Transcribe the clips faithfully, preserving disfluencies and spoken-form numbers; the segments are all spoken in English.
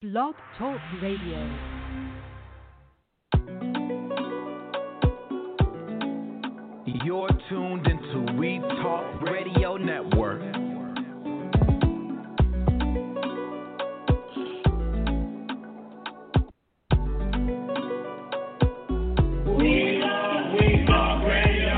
Blog Talk Radio. You're tuned into We Talk Radio Network. We love We Talk Radio.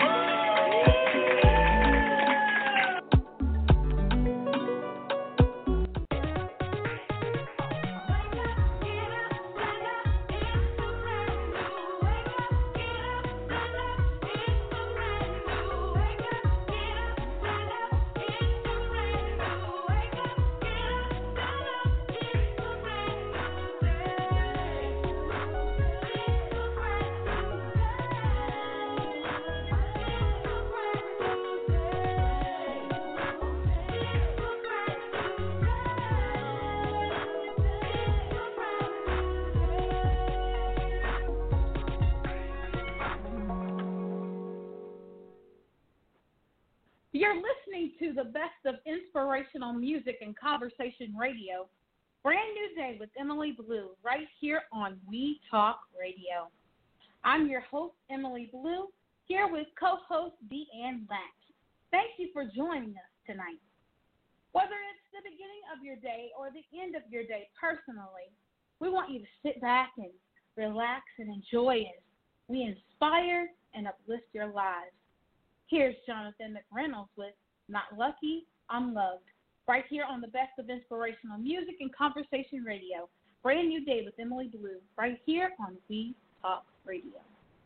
You're listening to the best of inspirational music and conversation radio. Brand new day with Emily Blue right here on We Talk Radio. I'm your host, Emily Blue, here with co-host Deanne Lack. Thank you for joining us tonight. Whether it's the beginning of your day or the end of your day personally, we want you to sit back and relax and enjoy as we inspire and uplift your lives. Here's Jonathan McReynolds with Not Lucky, I'm Loved, right here on the best of inspirational music and conversation radio. Brand new day with Emily Blue, right here on We Talk Radio.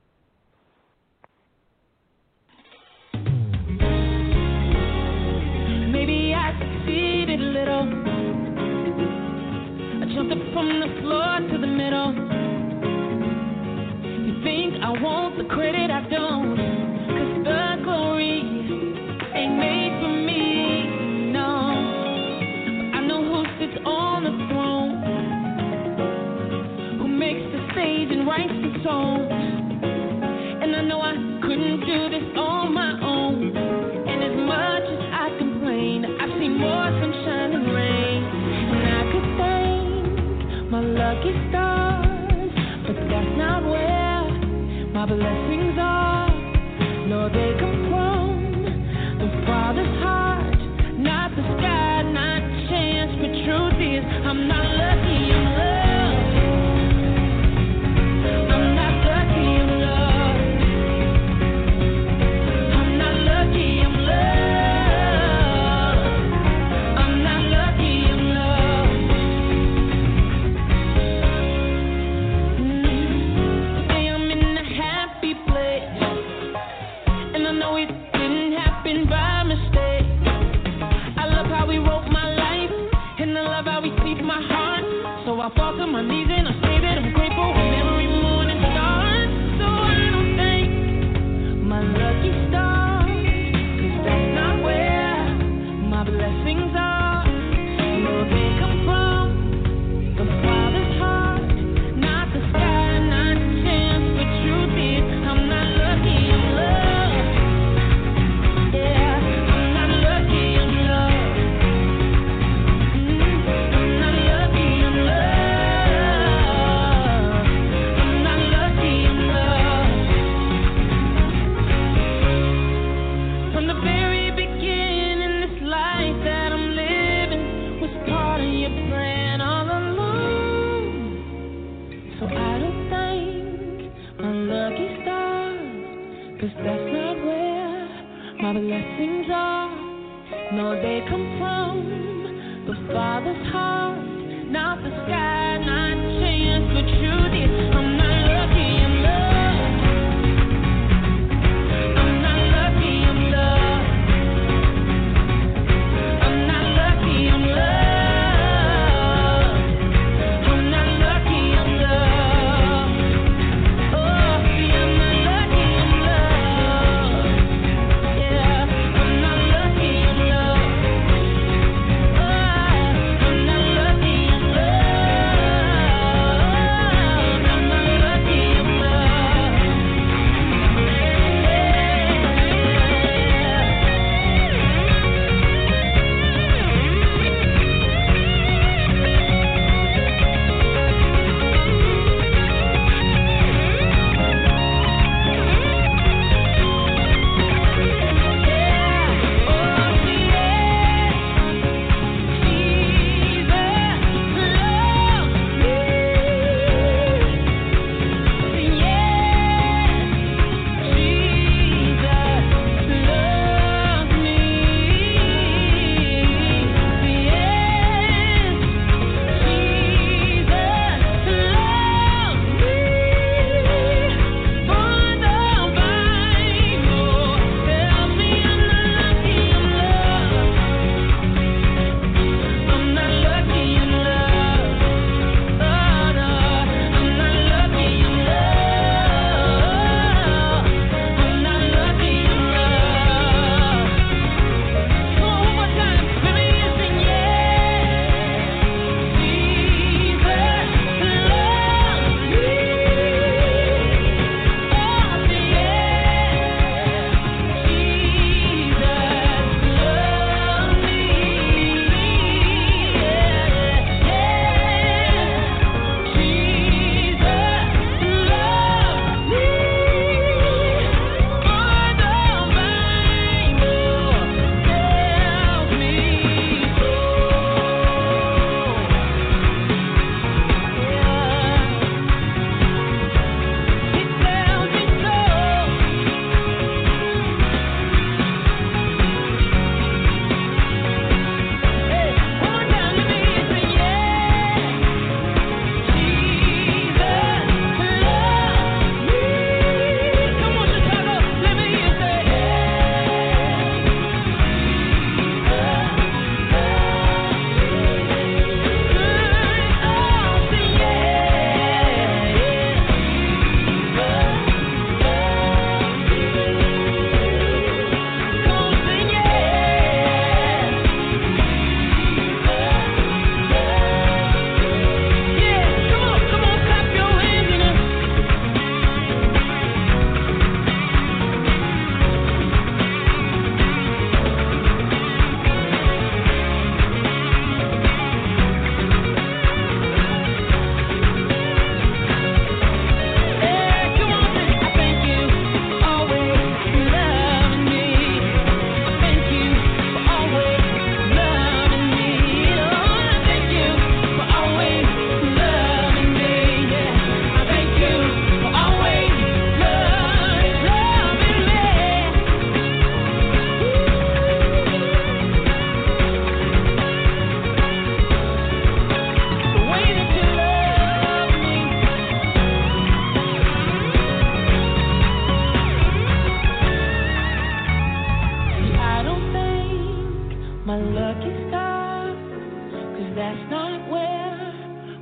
Maybe I succeeded a little. I jumped up from the floor to the middle. You think I want the credit I don't. The glory ain't made for me, no. I know who sits on the throne, who makes the stage and writes the songs. And I know I couldn't do this on my own. And as much as I complain, I've seen more sunshine and rain. And I could thank my lucky stars, but that's not where my blessings are. No, they come from the Father's heart, not the sky, not chance. But truth is, I'm not lucky, I'm loved. I'm not lucky, I'm loved. I'm not lucky, I'm loved. I'm not lucky, I'm loved. Mm. Today I'm in a happy place. I know it didn't happen by mistake. I love how we wrote my life, and I love how we keep my heart. So I fall to my knees and I say that I'm grateful when every morning starts. So I don't thank my lucky stars, 'cause that's not where my blessings are. No, they come from the Father's heart, not the sky, not chance. But truth is, I'm not lucky, I'm loved. That's not where my blessings are. No, they come from the Father's heart, not the sky, not chance. But truth is, I'm not lucky, I'm loved. I'm not lucky, I'm loved. I'm not lucky, I'm loved. I'm not lucky, I'm loved. Oh, see, I'm not lucky, I'm loved. Yeah, I'm not lucky, I'm loved. Oh, I'm not lucky.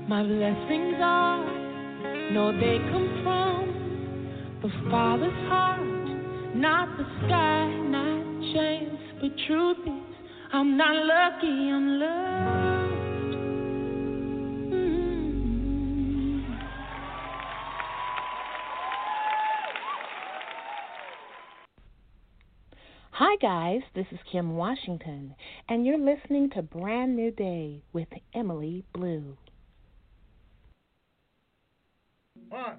My blessings are, no, they come from the Father's heart, not the sky, not chance. But truth is, I'm not lucky, I'm loved. Mm. Hi guys, this is Kim Washington, and you're listening to Brand New Day with Emily Blue. One.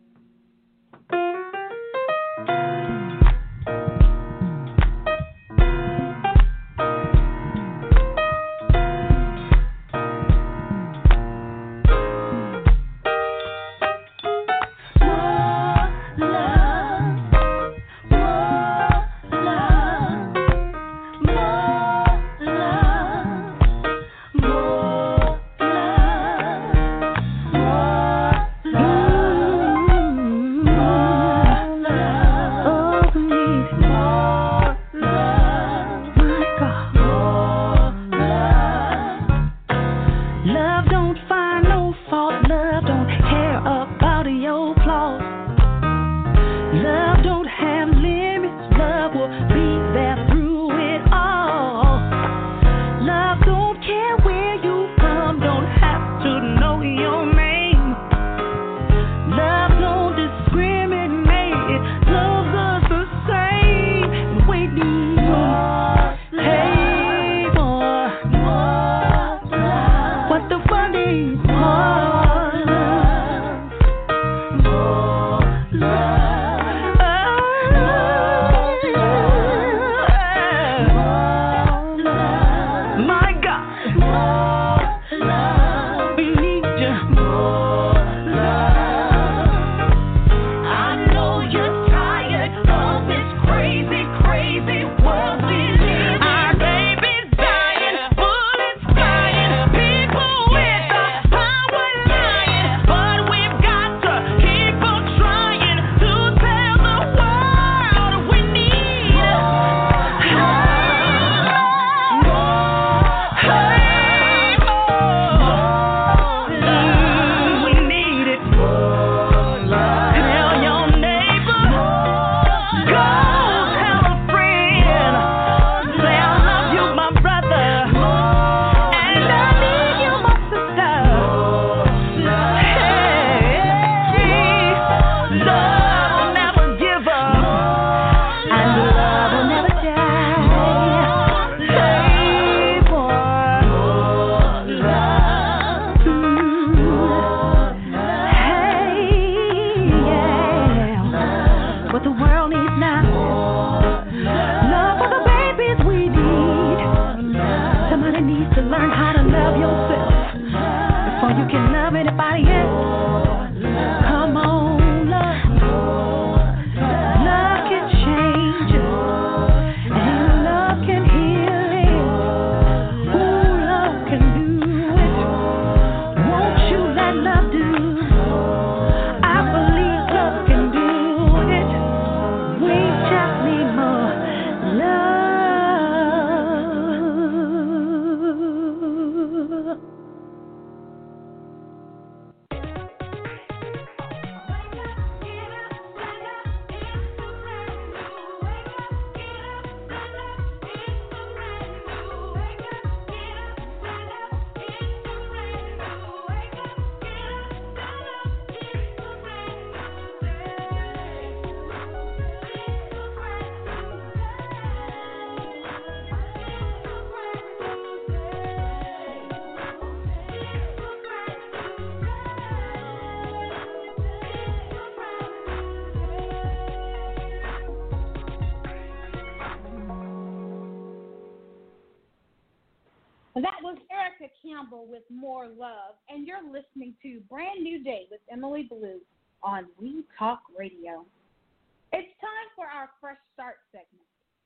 That was Erica Campbell with More Love, and you're listening to Brand New Day with Emily Blue on We Talk Radio. It's time for our Fresh Start segment.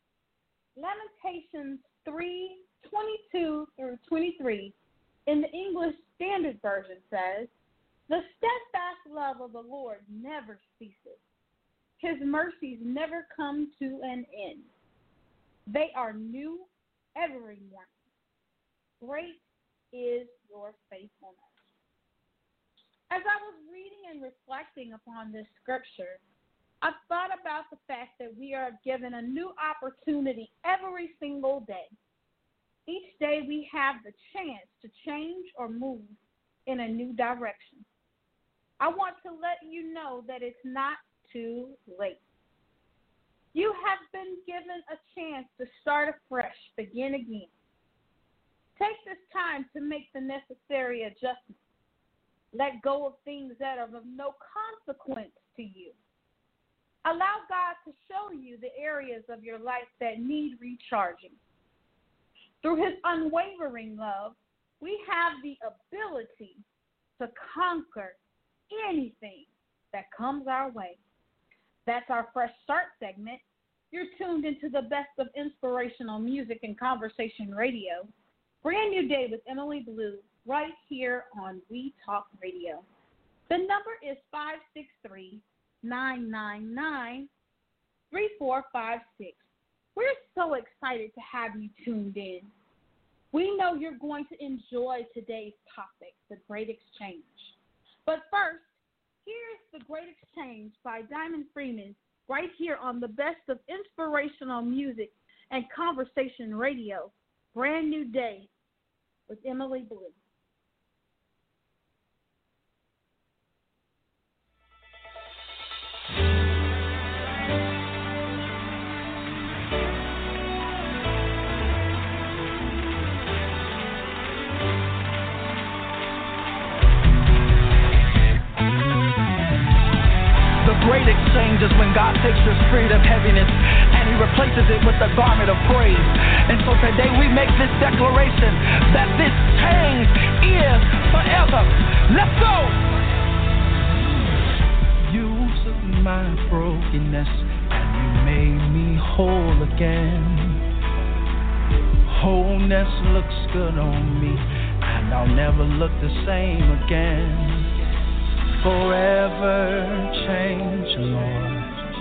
Lamentations three twenty-two through twenty-three in the English Standard Version says, "The steadfast love of the Lord never ceases. His mercies never come to an end. They are new every morning. Great is your faithfulness." been reflecting upon this scripture, I've thought about the fact that we are given a new opportunity every single day. Each day we have the chance to change or move in a new direction. I want to let you know that it's not too late. You have been given a chance to start afresh, begin again. Take this time to make the necessary adjustments. Let go of things that are of no consequence to you. Allow God to show you the areas of your life that need recharging. Through his unwavering love, we have the ability to conquer anything that comes our way. That's our Fresh Start segment. You're tuned into the best of inspirational music and conversation radio. Brand New Day with Emily Blue, right here on We Talk Radio. The number is five six three, nine nine nine, three four five six. We're so excited to have you tuned in. We know you're going to enjoy today's topic, the Great Exchange. But first, here's the Great Exchange by Diamond Freeman, right here on the best of inspirational music and conversation radio. Brand New Day with Emily Blue. Great exchange is when God takes your spirit of heaviness and he replaces it with the garment of praise. And so today we make this declaration that this change is forever. Let's go! You took my brokenness and you made me whole again. Wholeness looks good on me and I'll never look the same again. Forever change, Lord,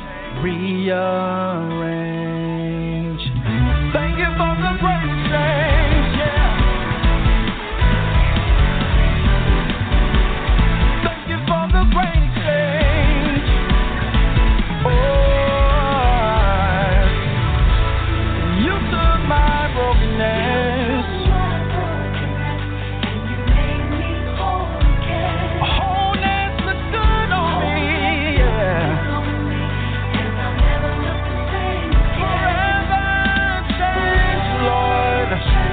rearrange. Thank you for the great change, yeah. Thank you for the great change. Oh, you took my brokenness. Forever change, Lord.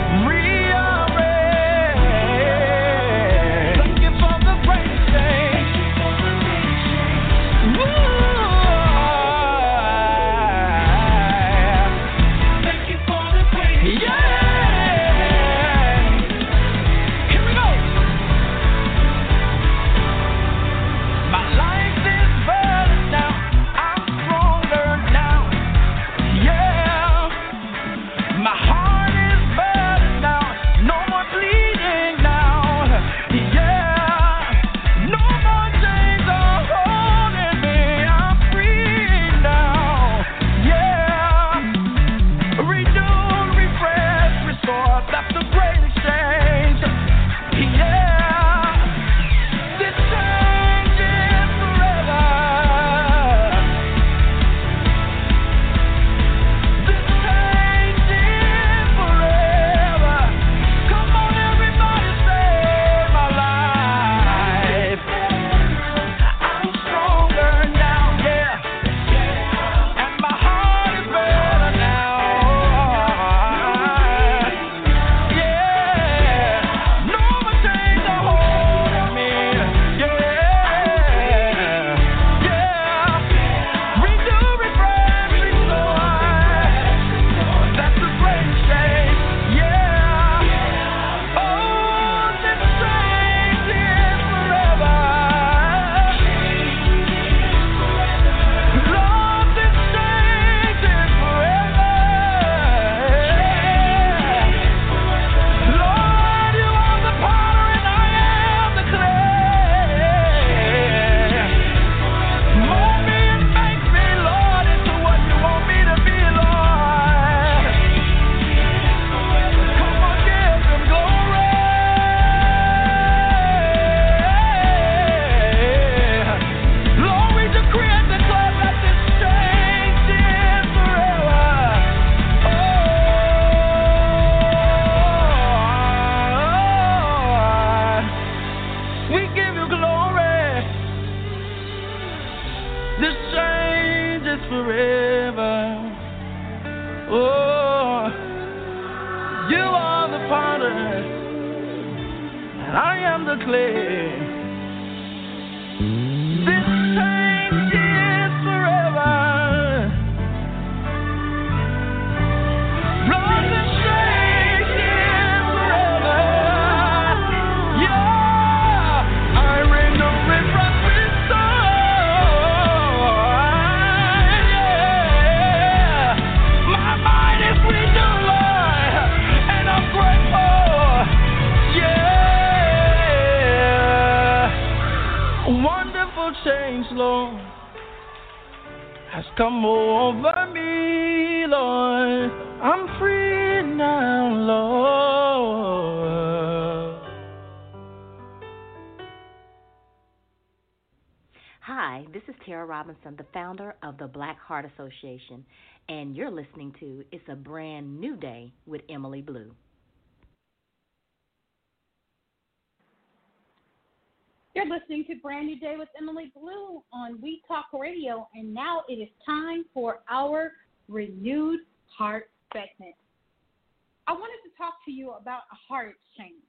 We give you glory. This change is forever. Oh, you are the potter, and I am the clay. This change is forever. Lord, this change is forever. Yeah, I renew it from this soul. Yeah, my mind is renewed, Lord, and I'm grateful. Yeah, wonderful change, Lord, has come over me, Lord. I'm free now, Lord. Hi, this is Tara Robinson, the founder of the Black Heart Association, and you're listening to It's a Brand New Day with Emily Blue. You're listening to Brand New Day with Emily Blue on We Talk Radio, and now it is time for our Renewed Heart segment. I wanted to talk to you about a heart exchange.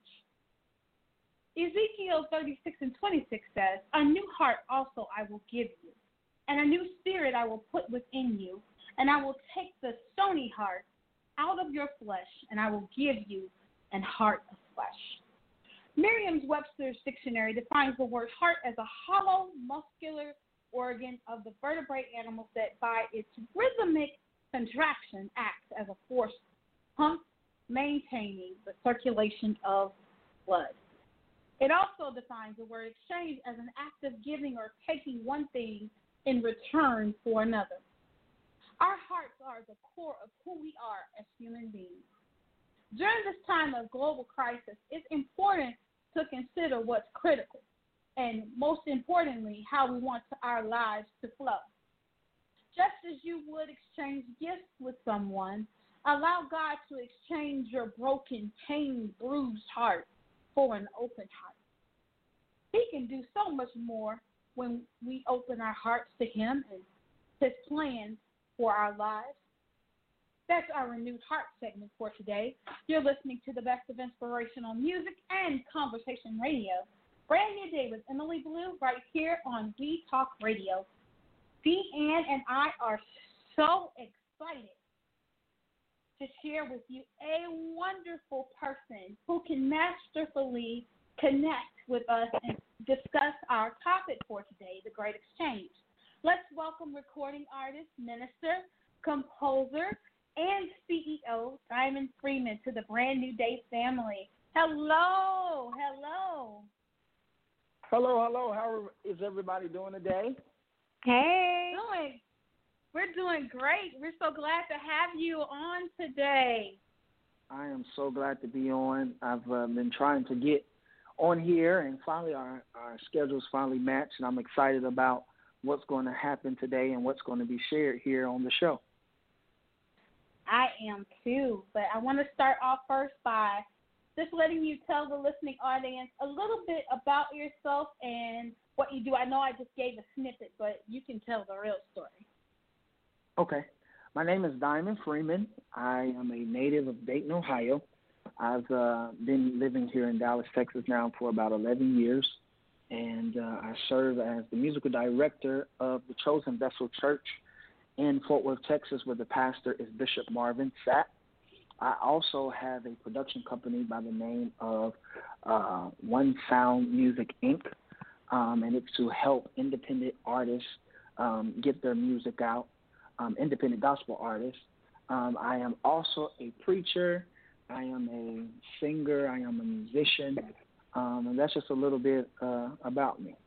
Ezekiel thirty-six and twenty-six says, "A new heart also I will give you, and a new spirit I will put within you, and I will take the stony heart out of your flesh, and I will give you an heart of flesh." Merriam-Webster's dictionary defines the word heart as a hollow, muscular organ of the vertebrate animals that by its rhythmic contraction acts as a force pump, maintaining the circulation of blood. It also defines the word exchange as an act of giving or taking one thing in return for another. Our hearts are the core of who we are as human beings. During this time of global crisis, it's important to consider what's critical and, most importantly, how we want our lives to flow. Just as you would exchange gifts with someone, allow God to exchange your broken, pain, bruised heart for an open heart. He can do so much more when we open our hearts to Him and His plans for our lives. That's our Renewed Heart segment for today. You're listening to the best of inspirational music and conversation radio. Brand New Day with Emily Blue right here on We Talk Radio. Dee Ann and I are so excited to share with you a wonderful person who can masterfully connect with us and discuss our topic for today, the Great Exchange. Let's welcome recording artist, minister, composer, and C E O Diamond Freeman to the Brand New Day family. Hello, hello. Hello, hello. How is everybody doing today? Hey. Doing, we're doing great. We're so glad to have you on today. I am so glad to be on. I've uh, been trying to get on here, and finally our, our schedules finally matched, and I'm excited about what's going to happen today and what's going to be shared here on the show. I am too, but I want to start off first by just letting you tell the listening audience a little bit about yourself and what you do. I know I just gave a snippet, but you can tell the real story. Okay. My name is Diamond Freeman. I am a native of Dayton, Ohio. I've uh, been living here in Dallas, Texas now for about eleven years, and uh, I serve as the musical director of the Chosen Vessel Church in Fort Worth, Texas, where the pastor is Bishop Marvin Sapp. I also have a production company by the name of uh, One Sound Music, Incorporated, um, and it's to help independent artists um, get their music out, um, independent gospel artists. Um, I am also a preacher. I am a singer. I am a musician, um, and that's just a little bit uh, about me.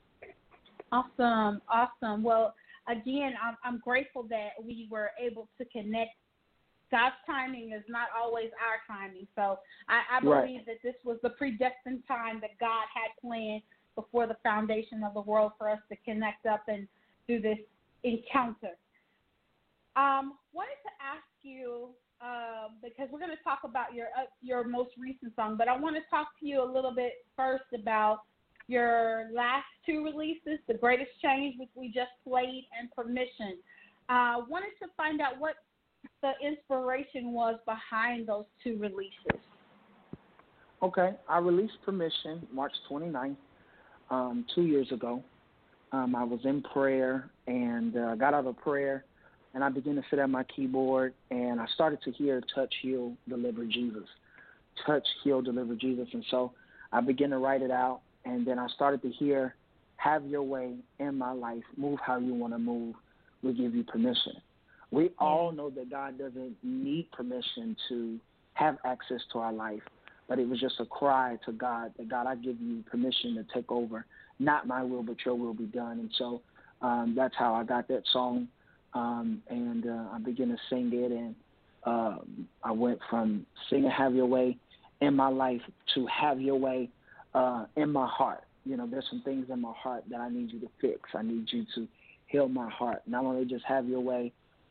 Awesome, awesome. Well, again, I'm, I'm grateful that we were able to connect. God's timing is not always our timing. So I, I believe right. that this was the predestined time that God had planned before the foundation of the world for us to connect up and do this encounter. Um, wanted to ask you, uh, because we're going to talk about your uh, your most recent song, but I want to talk to you a little bit first about your last two releases, The Greatest Change, which we just played, and Permission. I uh, wanted to find out what the inspiration was behind those two releases. Okay, I released Permission March twenty-ninth, um, two years ago. Um, I was in prayer and uh, got out of prayer, and I began to sit at my keyboard, and I started to hear Touch, Heal, Deliver, Jesus. Touch, Heal, Deliver, Jesus. And so I began to write it out, and then I started to hear, have your way in my life. Move how you want to move. We give you permission. We all know that God doesn't need permission to have access to our life, but it was just a cry to God that, God, I give you permission to take over. Not my will, but your will be done. And so um, that's how I got that song, um, and uh, I began to sing it, and uh, I went from singing Have Your Way in my life to Have Your Way uh, in my heart. You know, there's some things in my heart that I need you to fix. I need you to heal my heart. Not only just have your way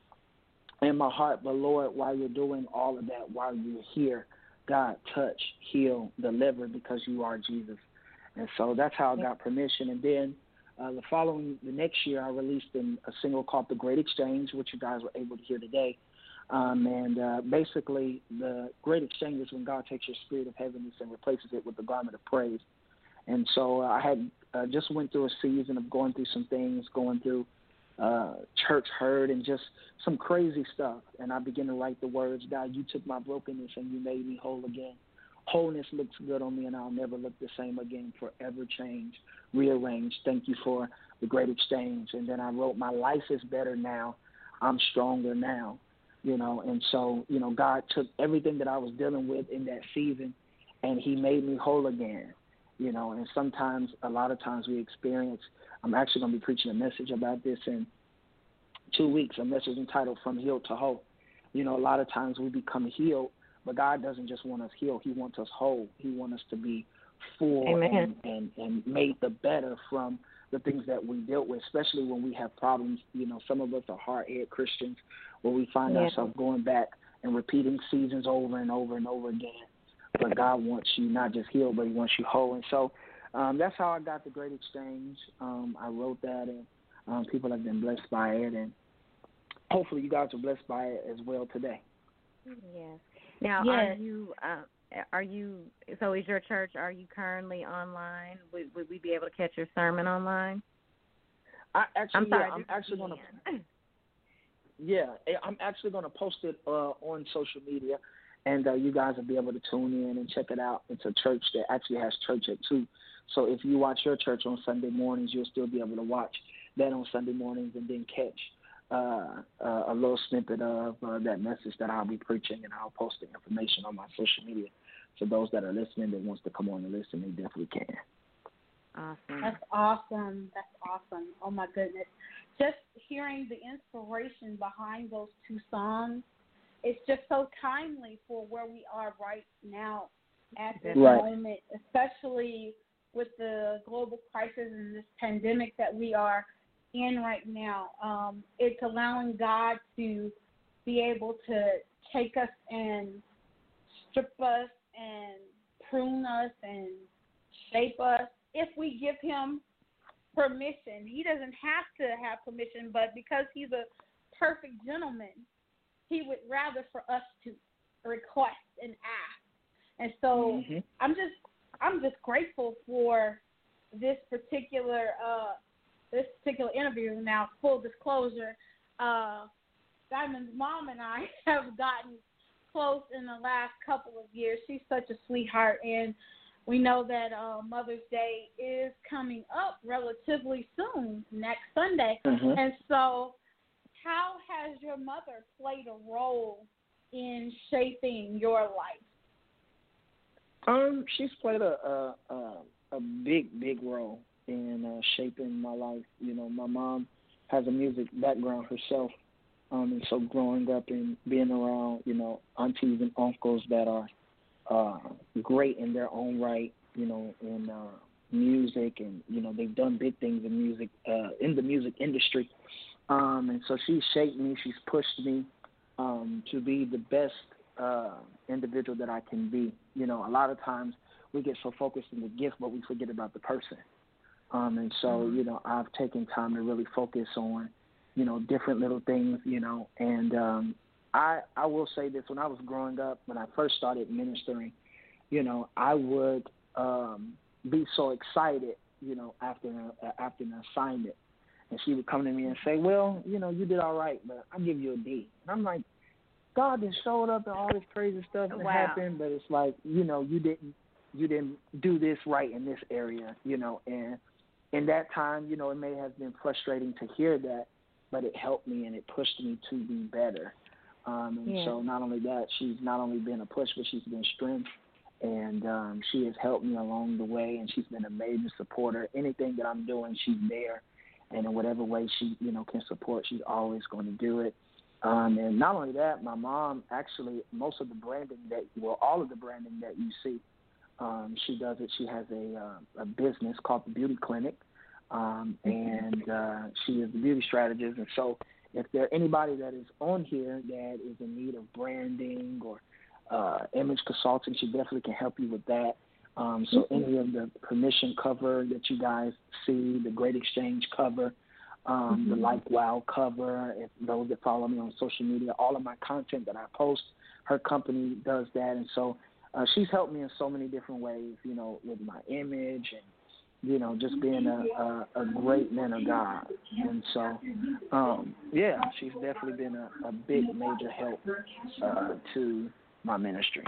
in my heart, but, Lord, while you're doing all of that, while you're here, God, touch, heal, deliver, because you are Jesus. And so that's how I got permission. And then uh, the following, the next year, I released an, a single called The Great Exchange, which you guys were able to hear today. Um, and uh, basically, the Great Exchange is when God takes your spirit of heaviness and replaces it with the garment of praise. And so uh, I had uh, just went through a season of going through some things, going through uh, church hurt and just some crazy stuff. And I began to write the words, God, you took my brokenness and you made me whole again. Wholeness looks good on me, and I'll never look the same again. Forever changed, rearranged. Thank you for the great exchange. And then I wrote, my life is better now. I'm stronger now. You know, and so, you know, God took everything that I was dealing with in that season, and he made me whole again. You know, and sometimes, a lot of times we experience, I'm actually going to be preaching a message about this in two weeks, a message entitled From Healed to Whole. You know, a lot of times we become healed, but God doesn't just want us healed. He wants us whole. He wants us to be full and, and, and made the better from the things that we dealt with, especially when we have problems. You know, some of us are hard-headed Christians where we find yeah. ourselves going back and repeating seasons over and over and over again. But God wants you not just healed, but he wants you whole. And so um, that's how I got the Great Exchange. Um, I wrote that, and um, people have been blessed by it. And hopefully you guys are blessed by it as well today. Yes. Now, yes. are you, uh, are you, so is your church, are you currently online? Would, would we be able to catch your sermon online? I actually, I'm sorry, yeah, I'm actually going to, yeah, I'm actually going to post it uh, on social media, and uh, you guys will be able to tune in and check it out. It's a church that actually has church at two. So if you watch your church on Sunday mornings, you'll still be able to watch that on Sunday mornings and then catch Uh, uh, a little snippet of uh, that message that I'll be preaching, and I'll post the information on my social media. So those that are listening that wants to come on and listen, they definitely can. Awesome. That's awesome. That's awesome. Oh, my goodness. Just hearing the inspiration behind those two songs, it's just so timely for where we are right now at this right. moment, especially with the global crisis and this pandemic that we are in right now. Um, it's allowing God to be able to take us and strip us and prune us and shape us if we give him permission. He doesn't have to have permission, but because he's a perfect gentleman, he would rather for us to request and ask. And so mm-hmm. I'm just I'm just grateful for this particular uh, this particular interview. Now, full disclosure, uh, Diamond's mom and I have gotten close in the last couple of years. She's such a sweetheart, and we know that uh, Mother's Day is coming up relatively soon, next Sunday. Mm-hmm. And so how has your mother played a role in shaping your life? Um, she's played a a, a, a big, big role in uh, shaping my life. You know, my mom has a music background herself, um, and so growing up and being around, you know, aunties and uncles that are uh, great in their own right, you know, in uh, music, and, you know, they've done big things in music, uh, in the music industry. Um, and so she's shaped me, she's pushed me um, to be the best uh, individual that I can be. You know, a lot of times we get so focused on the gift, but we forget about the person. Um, and so, mm-hmm. you know, I've taken time to really focus on, you know, different little things, you know, and um, I I will say this, when I was growing up, when I first started ministering, you know, I would um, be so excited, you know, after uh, after an assignment, and she would come to me and say, well, you know, you did all right, but I'll give you a D. And I'm like, God just showed up and all this crazy stuff that wow. happened, but it's like, you know, you didn't you didn't do this right in this area, you know, and in that time, you know, it may have been frustrating to hear that, but it helped me and it pushed me to be better. Um, and yeah. so not only that, she's not only been a push, but she's been strength. And um, she has helped me along the way, and she's been a major supporter. Anything that I'm doing, she's there. And in whatever way she, you know, can support, she's always going to do it. Um, and not only that, my mom actually, most of the branding that, well, all of the branding that you see, um, she does it. She has a, uh, a business called the Beauty Clinic, um, and uh, she is the beauty strategist. And so if there anybody that is on here that is in need of branding or uh, image consulting, she definitely can help you with that. Um, so any of the permission cover that you guys see, the Great Exchange cover, um, mm-hmm. the Like Wow cover, if those that follow me on social media, all of my content that I post, her company does that. And so uh, she's helped me in so many different ways, you know, with my image and, you know, just being a, a, a great man of God. And so, um, yeah, she's definitely been a, a big, major help uh, to my ministry.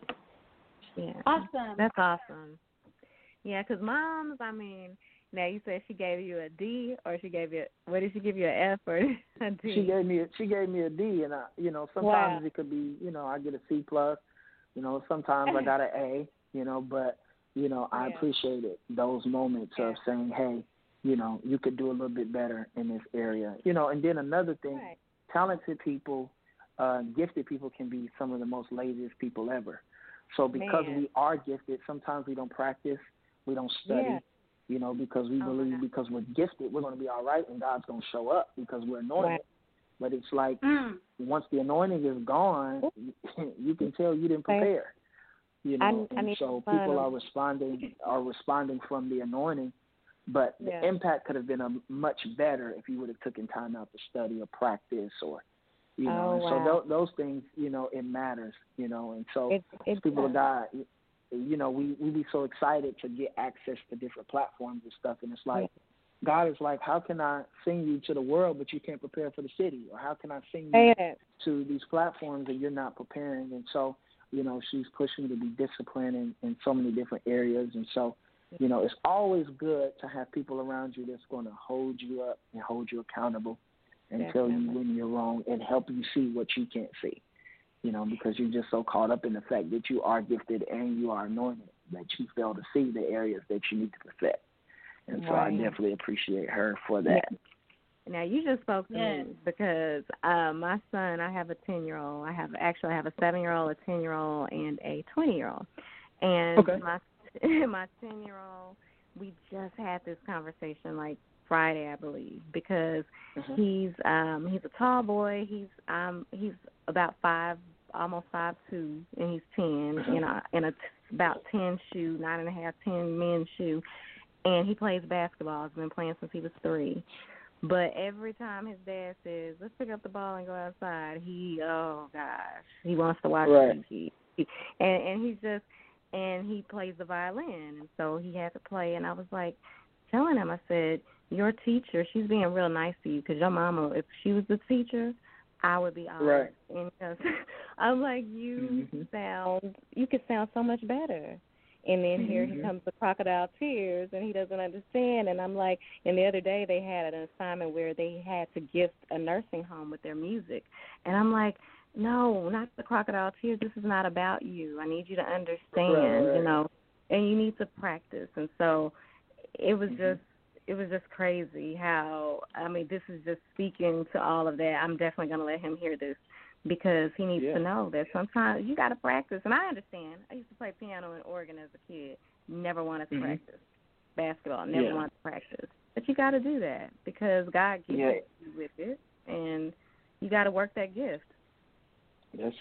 Yeah. Awesome. That's awesome. Yeah, because moms, I mean, now you said she gave you a D, or she gave you, what did she give you, an F or a D? She gave me a, she gave me a D, and I, you know, sometimes wow. it could be, you know, I get a C plus, you know, sometimes I got an A, you know, but, you know, I yeah. appreciated those moments yeah. of saying, hey, you know, you could do a little bit better in this area, you know. And then another thing, right. talented people, uh, gifted people can be some of the most laziest people ever. So because Man. we are gifted, sometimes we don't practice, we don't study, yeah. you know, because we oh believe because we're gifted, we're going to be all right and God's going to show up because we're anointed. Right. But it's like mm. once the anointing is gone, you can tell you didn't prepare. You know, I, I and so people are responding are responding from the anointing, but yeah. the impact could have been a much better if you would have taken time out to study or practice or. You know, oh, and wow. so th- those things, you know, it matters, you know, and so it, it people does. of God, you know, we, we be so excited to get access to different platforms and stuff, and it's like, yeah. God is like, how can I sing you to the world, but you can't prepare for the city, or how can I sing you yeah. to these platforms and you're not preparing, and so, you know, she's pushing me to be disciplined in, in so many different areas, and so, you know, it's always good to have people around you that's going to hold you up and hold you accountable. And Definitely. tell you when you're wrong and help you see what you can't see, you know, because you're just so caught up in the fact that you are gifted and you are anointed that you fail to see the areas that you need to perfect. And so right. I definitely appreciate her for that. Yeah. Now, you just spoke to yes. me because uh, my son, I have a ten-year-old. I have actually I have a seven-year-old, a ten-year-old, and a twenty-year-old. And okay. my my ten-year-old, we just had this conversation like Friday, I believe, because mm-hmm. he's um he's a tall boy. He's um he's about five, almost five two, and he's ten mm-hmm. in a in a t- about ten shoe, nine and a half, ten men's shoe, and he plays basketball. He's been playing since he was three. But every time his dad says, "Let's pick up the ball and go outside," he oh gosh, he wants to watch right. T V, and and he's just and he plays the violin, and so he had to play. And I was like, telling him, I said, your teacher, she's being real nice to you because your mama, if she was the teacher, I would be honest. Right. And just, I'm like, you mm-hmm. sound, you could sound so much better. And then mm-hmm. here he comes with crocodile tears, and he doesn't understand. And I'm like, and the other day they had an assignment where they had to gift a nursing home with their music. And I'm like, no, not the crocodile tears. This is not about you. I need you to understand, right, right. you know, and you need to practice. And so it was mm-hmm. just, it was just crazy how, I mean, this is just speaking to all of that. I'm definitely going to let him hear this because he needs yeah. to know that sometimes you got to practice. And I understand. I used to play piano and organ as a kid. Never wanted to mm-hmm. practice. Basketball, never yeah. wanted to practice. But you got to do that because God gives yeah. you with it, and you got to work that gift. That's it.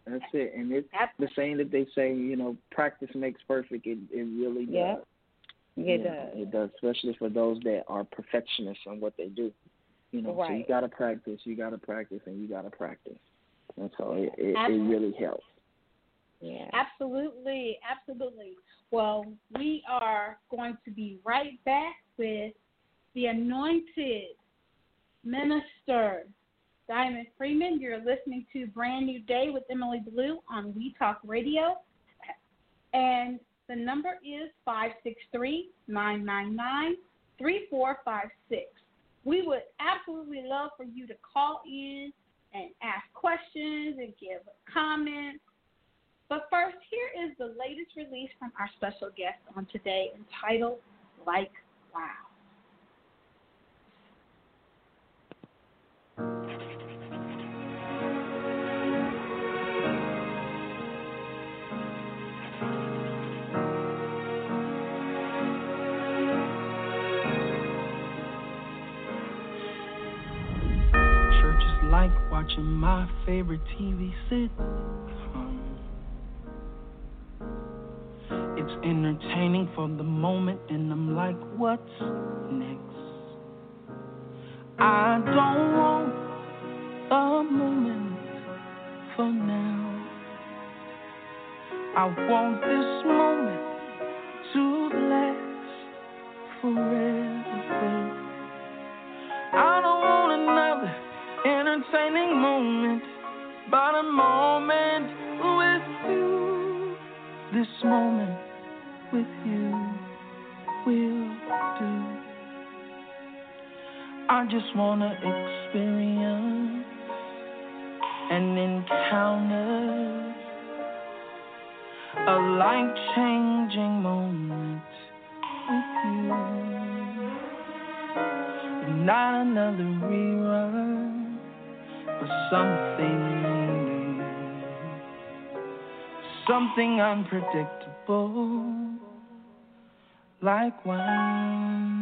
That's it. And it's the saying that they say, you know, practice makes perfect. It it really Yeah. does. It You does. know, it does, especially for those that are perfectionists on what they do. You know, Right. so you got to practice, you got to practice, and you got to practice. And so it, it, it really helps. Yeah. Absolutely, absolutely. Well, we are going to be right back with the anointed minister, Diamond Freeman. You're listening to Brand New Day with Emily Blue on We Talk Radio. And the number is five six three, nine nine nine, three four five six. We would absolutely love for you to call in and ask questions and give comments. But first, here is the latest release from our special guest on today, entitled Like Wow. Church is like watching my favorite T V sitcom. It's entertaining for the moment, and I'm like, what's next? I don't want a moment for now. I want this moment to last forever. I don't want another entertaining moment, but a moment with you. This moment with you will do. I just wanna experience an encounter, a life-changing moment with you. Not another rerun, but something new, something unpredictable, like wine.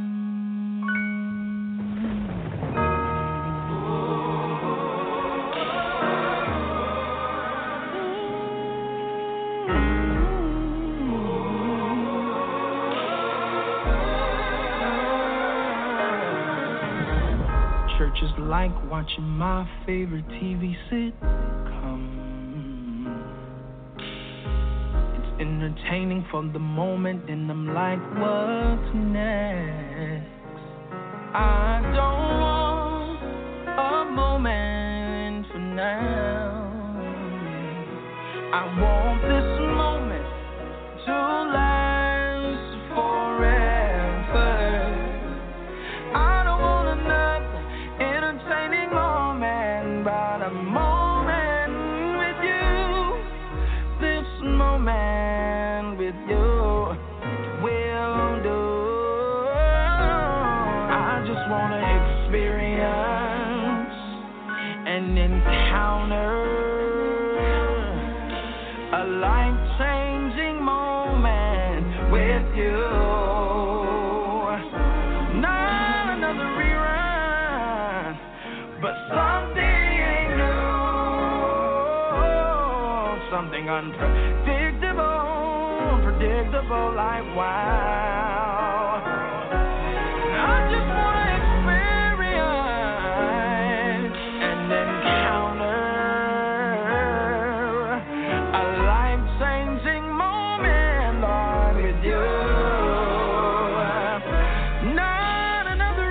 Church is like watching my favorite T V sitcom. It's entertaining for the moment, and I'm like, what's next? I don't want a moment for now. I want this moment to last forever. I don't want another entertaining moment, but a moment with you. This moment with you will do. I just wanna experience an encounter, a life-changing moment with you. Not another rerun, but something new, something unpredictable, unpredictable like wow. I just wanna experience an encounter, a life-changing moment, Lord, with you. Not another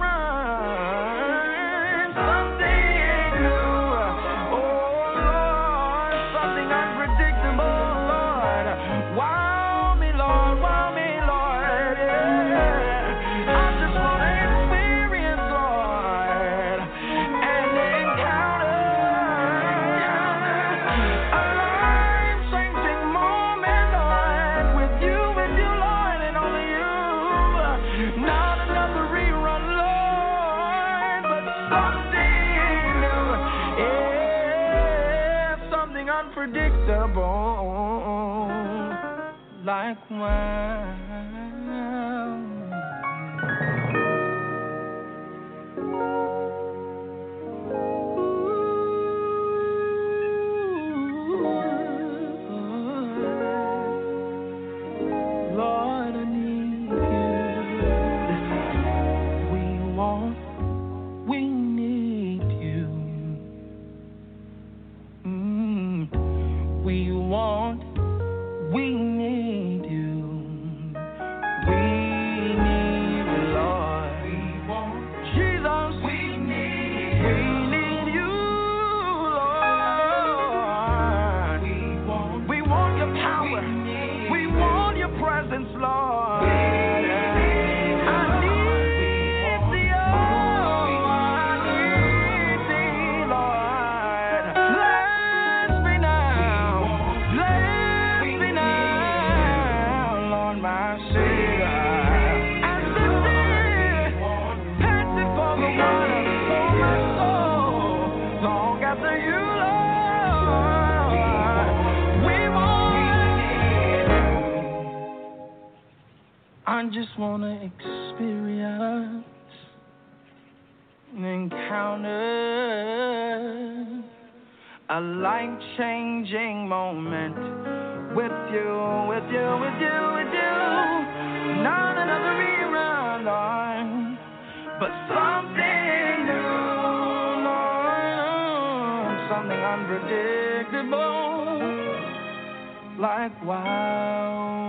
rerun, something new. Oh Lord, something unpredictable, Lord. Wow me, Lord, wow me, Lord. Yeah. I just wanna experience, Lord, an encounter, a life-changing moment, Lord, with you, with you, Lord, and only you. Not another rerun, Lord, but something new. Yeah, something unpredictable, like wine. Ooh. experience encounter a life-changing moment with you, with you, with you, with you. Not another rerun on, but something new, something unpredictable, like wow.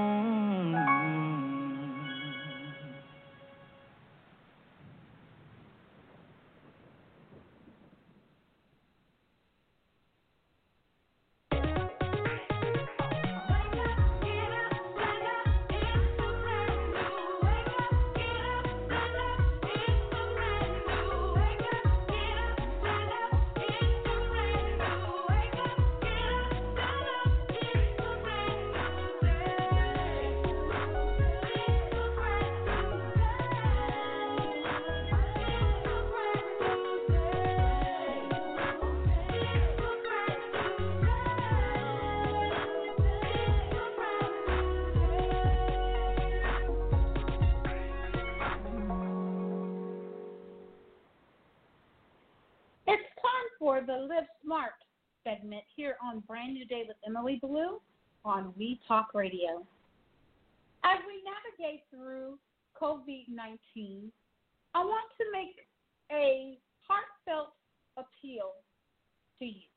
For the Live Smart segment here on Brand New Day with Emily Blue on We Talk Radio. As we navigate through COVID nineteen, I want to make a heartfelt appeal to you.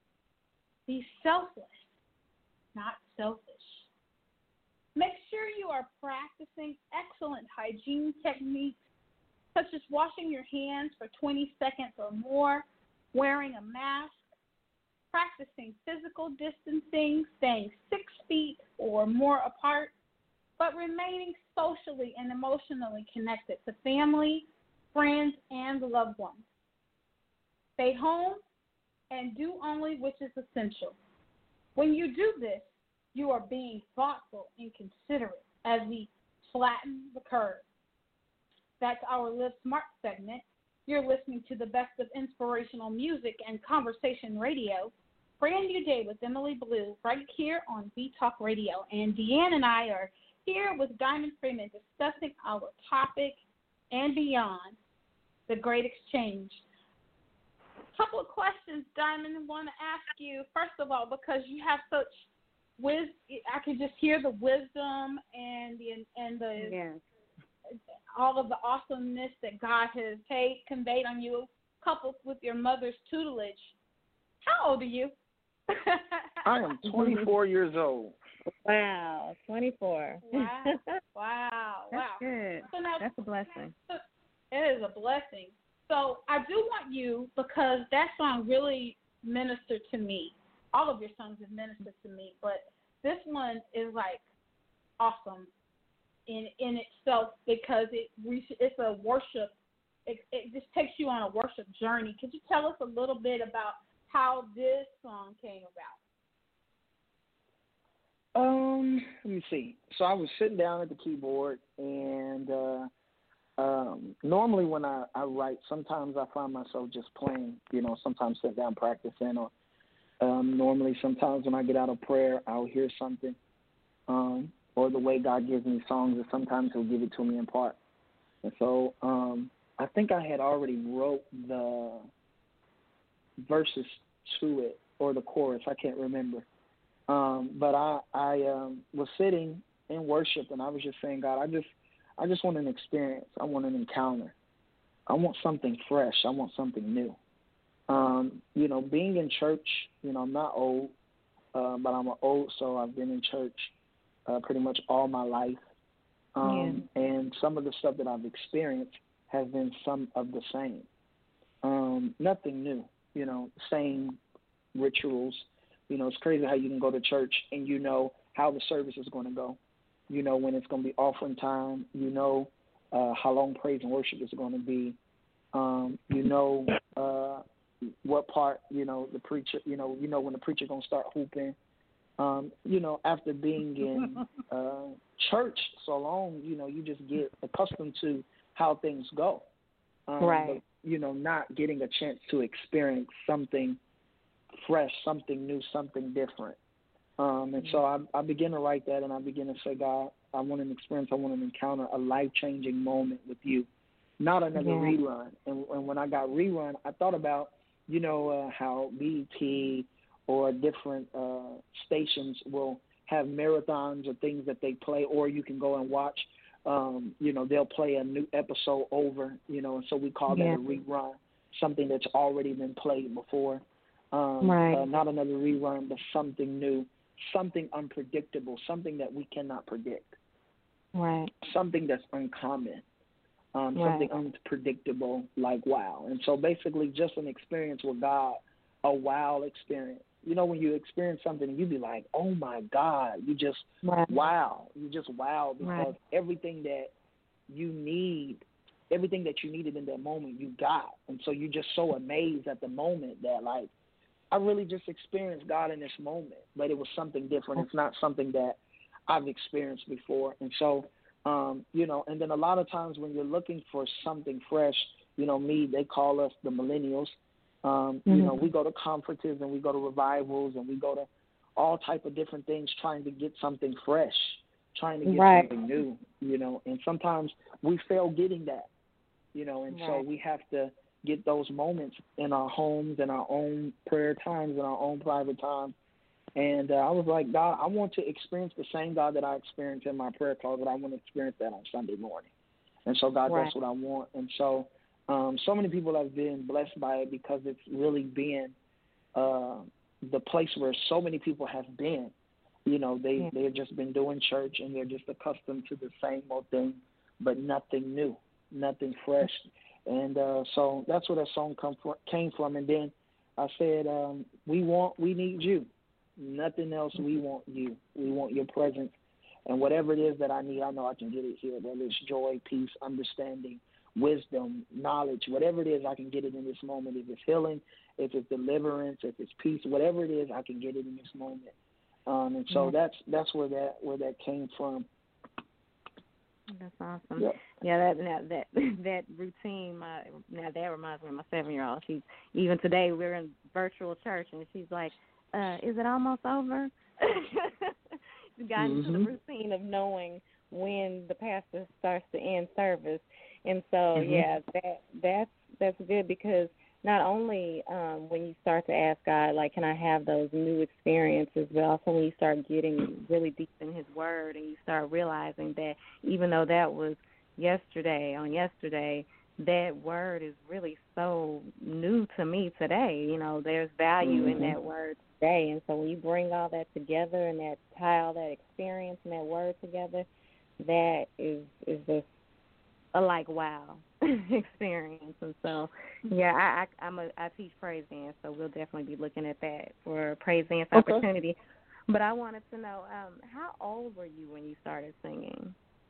Be selfless, not selfish. Make sure you are practicing excellent hygiene techniques such as washing your hands for twenty seconds or more, wearing a mask, practicing physical distancing, staying six feet or more apart, but remaining socially and emotionally connected to family, friends, and loved ones. Stay home and do only which is essential. When you do this, you are being thoughtful and considerate as we flatten the curve. That's our Live Smart segment. You're listening to the best of inspirational music and conversation radio. Brand New Day with Emily Blue right here on We Talk Radio. And Deanne and I are here with Diamond Freeman discussing our topic and beyond, the Great Exchange. A couple of questions, Diamond, I want to ask you. First of all, because you have such wisdom, I can just hear the wisdom and the, and the yes. all of the awesomeness that God has paid, conveyed on you, coupled with your mother's tutelage. How old are you? I am twenty-four years old. Wow, twenty-four. Wow, wow, That's wow. good. So now, That's a blessing. It is a blessing. So I do want you, because that song really ministered to me. All of your songs have ministered to me, but this one is like awesome in in itself, because it it's a worship. It, it just takes you on a worship journey. Could you tell us a little bit about how this song came about? Um, let me see. So I was sitting down at the keyboard, and uh, um, normally when I, I write, sometimes I find myself just playing. You know, sometimes sit down practicing, or um, normally sometimes when I get out of prayer, I'll hear something. Um, or the way God gives me songs, and sometimes He'll give it to me in part. And so um, I think I had already wrote the verses to it, or the chorus. I can't remember. Um, but I, I um, was sitting in worship, and I was just saying, God, I just, I just want an experience. I want an encounter. I want something fresh. I want something new. Um, you know, being in church, you know, I'm not old, uh, but I'm old, so I've been in church Uh, pretty much all my life. Um, yeah. And some of the stuff that I've experienced has been some of the same. Um, nothing new, you know, same rituals. You know, it's crazy how you can go to church and you know how the service is going to go. You know when it's going to be offering time. You know uh, how long praise and worship is going to be. Um, you know uh, what part, you know, the preacher, you know, you know when the preacher going to start hooping. Um, you know, after being in uh, church so long, you know, you just get accustomed to how things go. Um, right. But, you know, not getting a chance to experience something fresh, something new, something different. Um, and so I, I begin to write that, and I begin to say, God, I want an experience. I want an encounter, a life-changing moment with you, not another yeah. rerun. And, and when I got rerun, I thought about, you know, uh, how B E T or different uh, stations will have marathons or things that they play, or you can go and watch. Um, you know, they'll play a new episode over. You know, and so we call yeah. that a rerun, something that's already been played before. Um, right. Uh, not another rerun, but something new, something unpredictable, something that we cannot predict. Right. Something that's uncommon, um, right. something unpredictable, like wow. And so basically just an experience with God, a wow experience. You know, when you experience something and you be like, oh, my God, you just right. wow. You just wow because right. everything that you need, everything that you needed in that moment, you got. And so you're just so amazed at the moment that, like, I really just experienced God in this moment, but it was something different. It's not something that I've experienced before. And so, um, you know, and then a lot of times when you're looking for something fresh, you know, me, they call us the millennials. Um, mm-hmm. You know, we go to conferences and we go to revivals and we go to all type of different things trying to get something fresh, trying to get right. something new, you know, and sometimes we fail getting that, you know, and right. so we have to get those moments in our homes, in our own prayer times, in our own private time. And uh, I was like, God, I want to experience the same God that I experienced in my prayer closet. I want to experience that on Sunday morning. And so, God, right. that's what I want. And so um, so many people have been blessed by it because it's really been uh, the place where so many people have been. You know, they, yeah. they've just been doing church and they're just accustomed to the same old thing, but nothing new, nothing fresh. And uh, so that's where that song come from, came from. And then I said, um, we want, we need you. Nothing else. We want you. We want your presence. And whatever it is that I need, I know I can get it here, whether it's joy, peace, understanding, wisdom, knowledge, whatever it is, I can get it in this moment. If it's healing, if it's deliverance, if it's peace, whatever it is, I can get it in this moment. Um, and so yeah. that's that's where that where that came from. That's awesome. Yeah, yeah that now, that that routine. My now that reminds me of my seven-year-old. She's even today we're in virtual church, and she's like, uh, "Is it almost over?" She's gotten mm-hmm. to the routine of knowing when the pastor starts to end service, and so mm-hmm. yeah, that that's that's good because not only um, when you start to ask God, like, can I have those new experiences, but also when you start getting really deep in His Word and you start realizing that even though that was yesterday, on yesterday, that Word is really so new to me today. You know, there's value mm-hmm. in that Word today. And so when you bring all that together and that tie all that experience and that Word together, that is, is just a like wow experience. And so yeah, I, I I'm a I teach praise dance, so we'll definitely be looking at that for a praise dance okay. opportunity. But I wanted to know, um, how old were you when you started singing?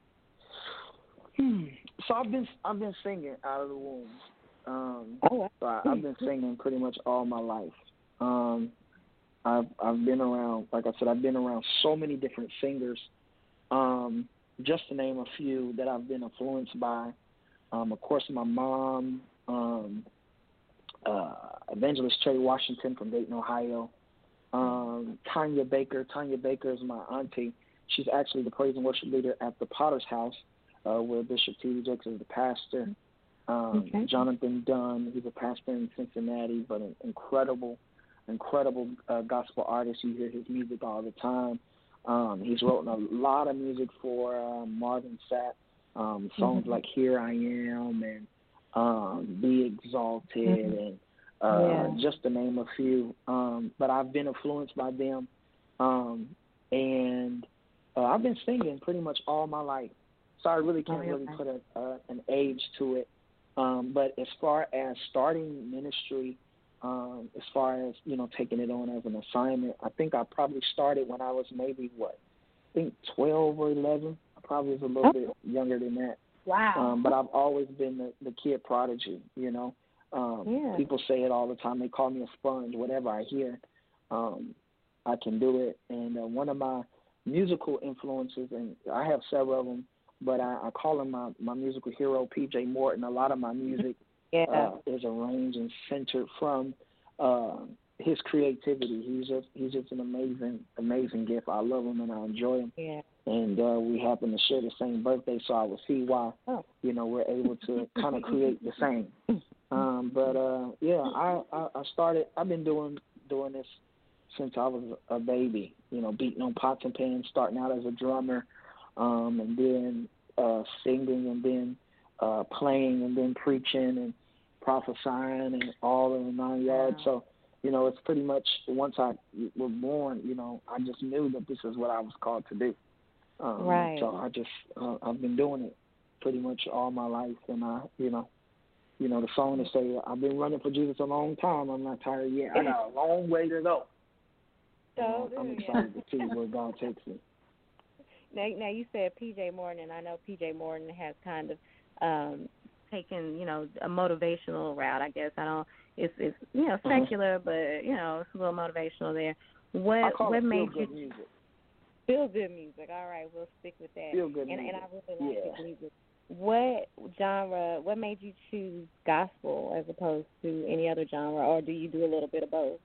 Hmm. So I've been I've been singing out of the womb. Um, oh, so I, I've been singing pretty much all my life. Um, I've I've been around, like I said, I've been around so many different singers. Um, just to name a few that I've been influenced by. Um, of course, my mom, um, uh, Evangelist Cherry Washington from Dayton, Ohio. Um, Tanya Baker. Tanya Baker is my auntie. She's actually the praise and worship leader at the Potter's House, uh, where Bishop T D Jakes is the pastor. Um, okay. Jonathan Dunn, he's a pastor in Cincinnati, but an incredible, incredible uh, gospel artist. You hear his music all the time. Um, he's written a lot of music for uh, Marvin Sapp, um, songs mm-hmm. like Here I Am and um, Be Exalted mm-hmm. and uh, yeah. just to name a few. Um, but I've been influenced by them, um, and uh, I've been singing pretty much all my life. So I really can't oh, really okay. put a, uh, an age to it. Um, but as far as starting ministry, Um, as far as, you know, taking it on as an assignment, I think I probably started when I was maybe, what, I think twelve or eleven. I probably was a little oh. bit younger than that. Wow. Um, but I've always been the, the kid prodigy, you know. Um, yeah. People say it all the time. They call me a sponge. Whatever I hear, um, I can do it. And uh, one of my musical influences, and I have several of them, but I, I call him my, my musical hero, P J Morton. A lot of my music yeah. uh, is arranged and centered from uh, his creativity. He's just he's just an amazing amazing gift. I love him and I enjoy him. Yeah. and uh, we happen to share the same birthday, so I would see why, you know, we're able to kind of create the same. Um, but uh, yeah, I, I I started. I've been doing doing this since I was a baby. You know, beating on pots and pans, starting out as a drummer, um, and then uh, singing, and then uh, playing, and then preaching, and prophesying, and all in the nine yards. So, you know, it's pretty much once I was born, you know, I just knew that this is what I was called to do. Um, right. So I just uh, I've been doing it pretty much all my life, and I, you know. You know, the song to say, I've been running for Jesus a long time. I'm not tired yet. I got a long way to go. So you know, I'm excited yeah. to see where God takes me. Now, now, you said P J Morton, and I know P J Morton has kind of um, taken, you know, a motivational route, I guess. I don't, it's, it's you know, secular, mm-hmm. but, you know, it's a little motivational there. What, I call what it made feel-good you music. Feel good music. All right, we'll stick with that. Feel good and, music. And I really like yeah. the music. What genre, what made you choose gospel as opposed to any other genre, or do you do a little bit of both?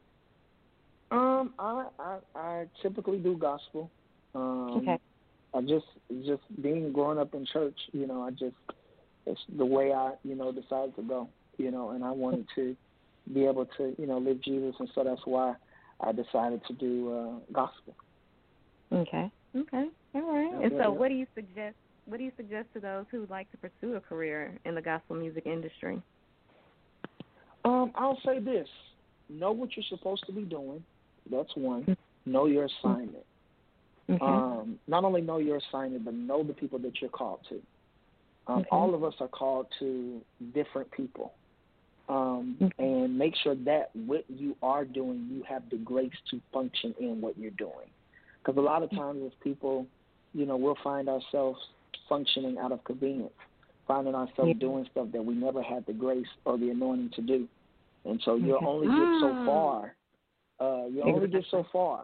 Um, I I, I typically do gospel. Um, okay. I just just being growing up in church, you know, I just it's the way I you know decided to go, you know, and I wanted to be able to you know live Jesus, and so that's why I decided to do uh, gospel. Okay. Okay. All right. Yeah, and yeah, so, yeah. what do you suggest? What do you suggest to those who would like to pursue a career in the gospel music industry? Um, I'll say this: know what you're supposed to be doing. That's one. Know your assignment. Okay. Um, not only know your assignment, but know the people that you're called to. Um, okay. All of us are called to different people. Um, okay. And make sure that what you are doing, you have the grace to function in what you're doing. Because a lot of times as people, you know, we'll find ourselves functioning out of convenience, finding ourselves yeah. doing stuff that we never had the grace or the anointing to do. And so you okay. only get so far. Uh, you only get so far.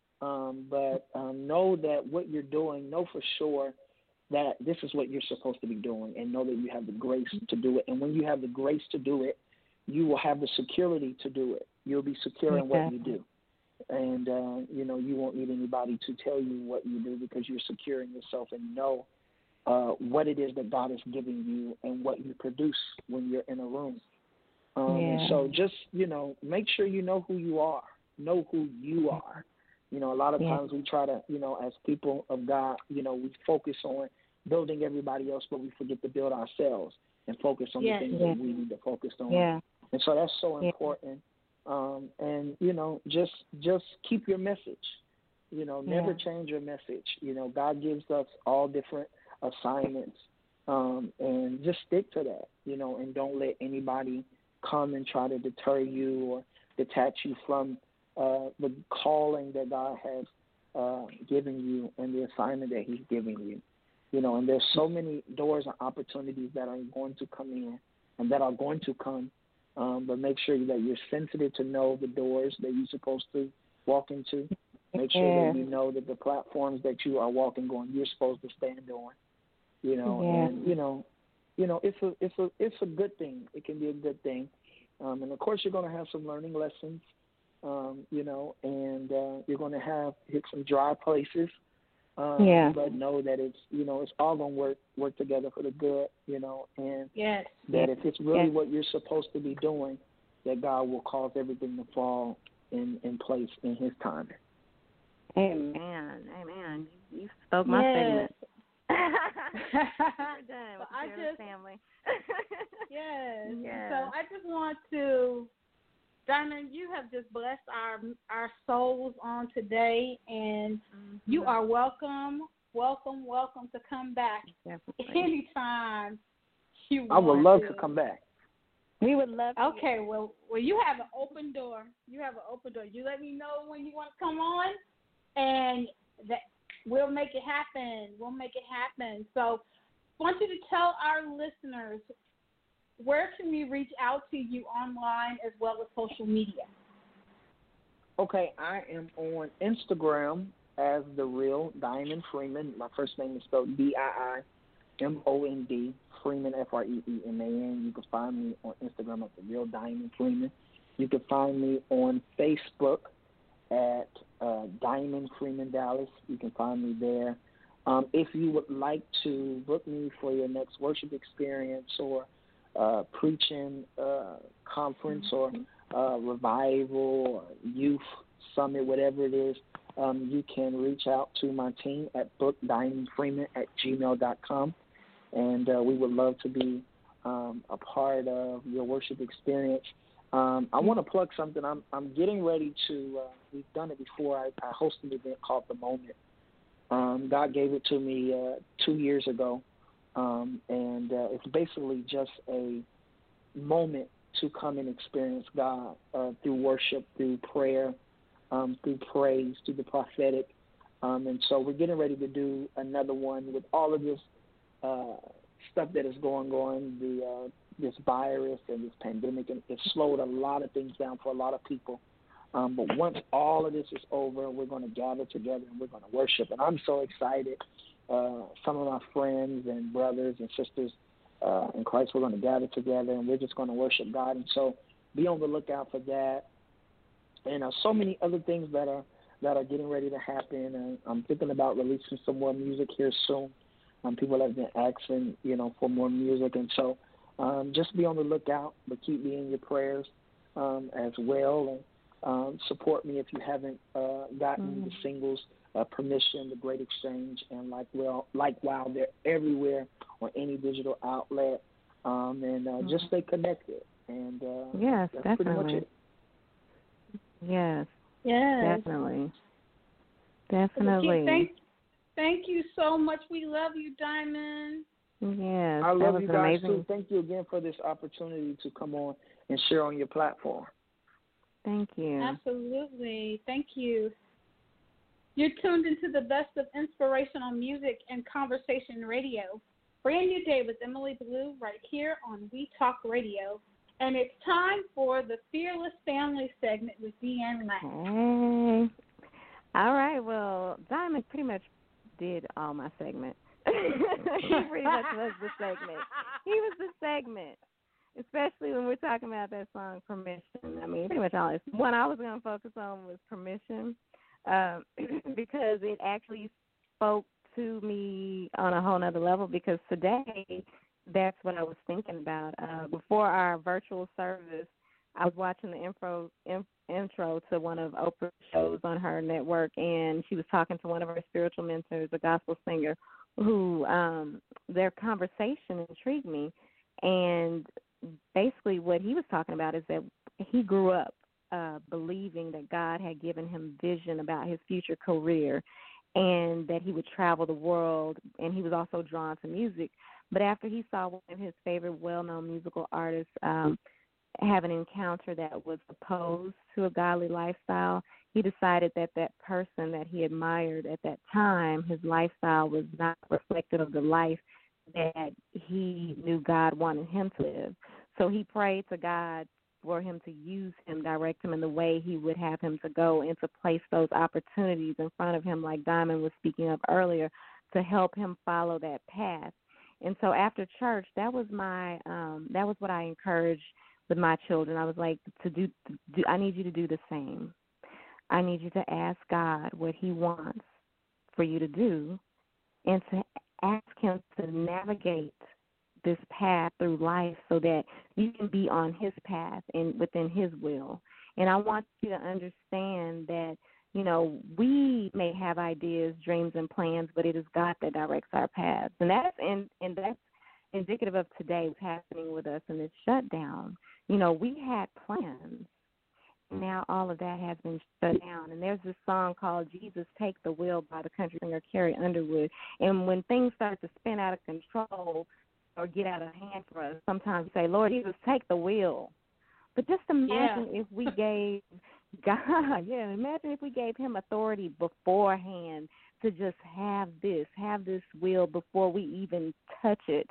Um, but um, know that what you're doing, know for sure that this is what you're supposed to be doing, and know that you have the grace to do it. And when you have the grace to do it, you will have the security to do it. You'll be secure in what you do. And, uh, you know, you won't need anybody to tell you what you do because you're secure in yourself and know uh, what it is that God is giving you and what you produce when you're in a room. Um, yeah. So just, you know, make sure you know who you are. Know who you are. You know, a lot of yeah. times we try to, you know, as people of God, you know, we focus on building everybody else, but we forget to build ourselves and focus on yeah. the things yeah. that we need to focus on. Yeah. And so that's so yeah. important. Um, and, you know, just just keep your message. You know, never yeah. change your message. You know, God gives us all different assignments, um, and just stick to that, you know, and don't let anybody come and try to deter you or detach you from uh, the calling that God has uh, given you and the assignment that he's giving you. You know, and there's so many doors and opportunities that are going to come in and that are going to come. Um, but make sure that you're sensitive to know the doors that you're supposed to walk into. Make sure yeah. that you know that the platforms that you are walking on, you're supposed to stand on. You know, yeah. and you know, you know, it's a it's a it's a good thing. It can be a good thing, um, and of course you're going to have some learning lessons. Um, you know, and uh, you're going to have hit some dry places. Um, yeah. But know that it's, you know, it's all going to work work together for the good, you know, and yes. that yes. if it's really yes. what you're supposed to be doing, that God will cause everything to fall in, in place in his time. Amen. Amen. You, you spoke my yes. segment. We're done with so the I just, family. yes. yes. So I just want to, Diamond, you have just blessed our our souls on today, and mm-hmm. you are welcome, welcome, welcome to come back Definitely. anytime you want. I would love to. to come back. We would love to. Okay, well, well, you have an open door. You have an open door. You let me know when you want to come on, and that we'll make it happen. We'll make it happen. So I want you to tell our listeners, where can we reach out to you online as well as social media? Okay, I am on Instagram as The Real Diamond Freeman. My first name is spelled D I I M O N D, Freeman, F R E E M A N. You can find me on Instagram at The Real Diamond Freeman. You can find me on Facebook at uh, Diamond Freeman Dallas. You can find me there. Um, if you would like to book me for your next worship experience or uh, preaching uh, conference or uh, revival or youth summit, whatever it is, um, you can reach out to my team at book diamond freeman at gmail dot com, and uh, we would love to be um, a part of your worship experience. Um, I want to plug something. I'm I'm getting ready to. Uh, we've done it before. I, I hosted an event called The Moment. Um, God gave it to me uh, two years ago, um, and uh, it's basically just a moment to come and experience God uh, through worship, through prayer, um, through praise, through the prophetic. Um, and so we're getting ready to do another one with all of this uh, stuff that is going on, the uh, this virus and this pandemic, and it's slowed a lot of things down for a lot of people. Um, but once all of this is over, we're going to gather together and we're going to worship. And I'm so excited. Uh, some of my friends and brothers and sisters uh, in Christ, we're going to gather together and we're just going to worship God. And so be on the lookout for that. And uh, so many other things that are that are getting ready to happen. And I'm thinking about releasing some more music here soon. Um, people have been asking, you know, for more music. And so um, just be on the lookout, but keep me in your prayers um, as well. And Um, support me if you haven't uh, gotten mm. the singles, uh, Permission, The Great Exchange, and Like Well, Like Wow. They're everywhere on any digital outlet, um, and uh, mm. just stay connected. And uh, yes, that's definitely. pretty much it. Yes, yes, definitely, definitely. Thank, thank you so much. We love you, Diamond. Yes, I love you guys amazing. too. Thank you again for this opportunity to come on and share on your platform. Thank you. Absolutely. Thank you. You're tuned into the best of inspirational music and conversation radio. Brand New Day with Emily Blue right here on We Talk Radio. And it's time for the Fearless Family segment with Deanne Lang. Hey. All right. Well, Diamond pretty much did all my segment. He pretty much was the segment. He was the segment. Especially when we're talking about that song, Permission. I mean, pretty much all. One I was going to focus on was Permission um, because it actually spoke to me on a whole nother level because today that's what I was thinking about. Uh, before our virtual service, I was watching the intro, in, intro to one of Oprah's shows on her network, and she was talking to one of her spiritual mentors, a gospel singer, who um, their conversation intrigued me. And basically what he was talking about is that he grew up uh, believing that God had given him vision about his future career and that he would travel the world, and he was also drawn to music. But after he saw one of his favorite well-known musical artists um, have an encounter that was opposed to a godly lifestyle, he decided that that person that he admired at that time, his lifestyle was not reflective of the life that he knew God wanted him to live. So he prayed to God for him to use him, direct him in the way he would have him to go, and to place those opportunities in front of him, like Diamond was speaking of earlier, to help him follow that path. And so after church, that was my um, that was what I encouraged with my children. I was like, to do, to do I need you to do the same. I need you to ask God what he wants for you to do, and to ask him to navigate this path through life so that you can be on his path and within his will. And I want you to understand that, you know, we may have ideas, dreams, and plans, but it is God that directs our paths. And that's and, and that's indicative of today what's happening with us in this shutdown. You know, we had plans. Now all of that has been shut down. And there's this song called Jesus Take the Wheel by the country singer Carrie Underwood. And when things start to spin out of control or get out of hand for us, sometimes we say, Lord, Jesus, take the wheel. But just imagine yeah. if we gave God, yeah, imagine if we gave him authority beforehand to just have this, have this will before we even touch it.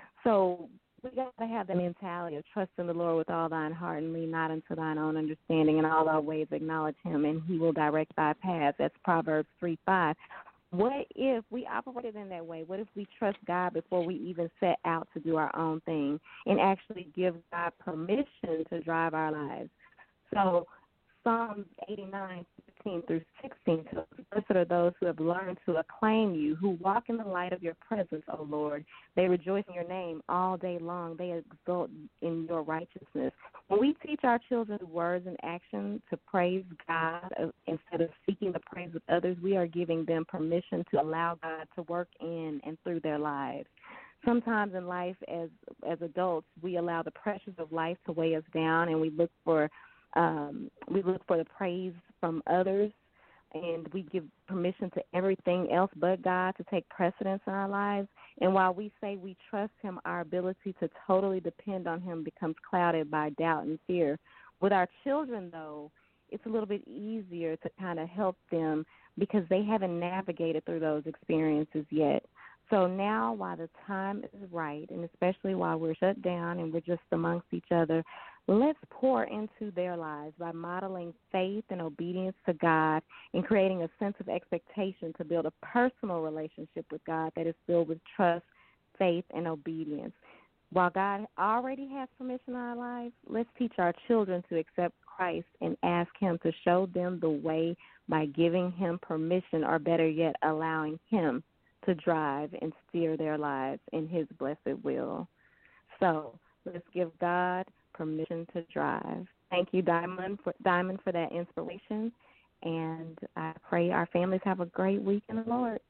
So we got to have the mentality of trusting the Lord with all thine heart and lean not unto thine own understanding. In all our ways acknowledge him, and he will direct thy paths. That's Proverbs three five. What if we operated in that way? What if we trust God before we even set out to do our own thing and actually give God permission to drive our lives? So Psalms eighty-nine fifteen through sixteen tells us, blessed are those who have learned to acclaim you, who walk in the light of your presence, O Lord. They rejoice in your name all day long. They exult in your righteousness. When we teach our children words and actions to praise God uh, instead of seeking the praise of others, we are giving them permission to allow God to work in and through their lives. Sometimes in life as as adults, we allow the pressures of life to weigh us down, and we look for um, we look for the praise from others, and we give permission to everything else but God to take precedence in our lives. And while we say we trust him, our ability to totally depend on him becomes clouded by doubt and fear. With our children, though, it's a little bit easier to kind of help them because they haven't navigated through those experiences yet. So now, while the time is right, and especially while we're shut down and we're just amongst each other, let's pour into their lives by modeling faith and obedience to God and creating a sense of expectation to build a personal relationship with God that is filled with trust, faith, and obedience. While God already has permission in our lives, let's teach our children to accept Christ and ask him to show them the way by giving him permission, or better yet, allowing him to drive and steer their lives in his blessed will. So let's give God permission to drive. Thank you, Diamond, for, Diamond, for that inspiration, and I pray our families have a great week in the Lord.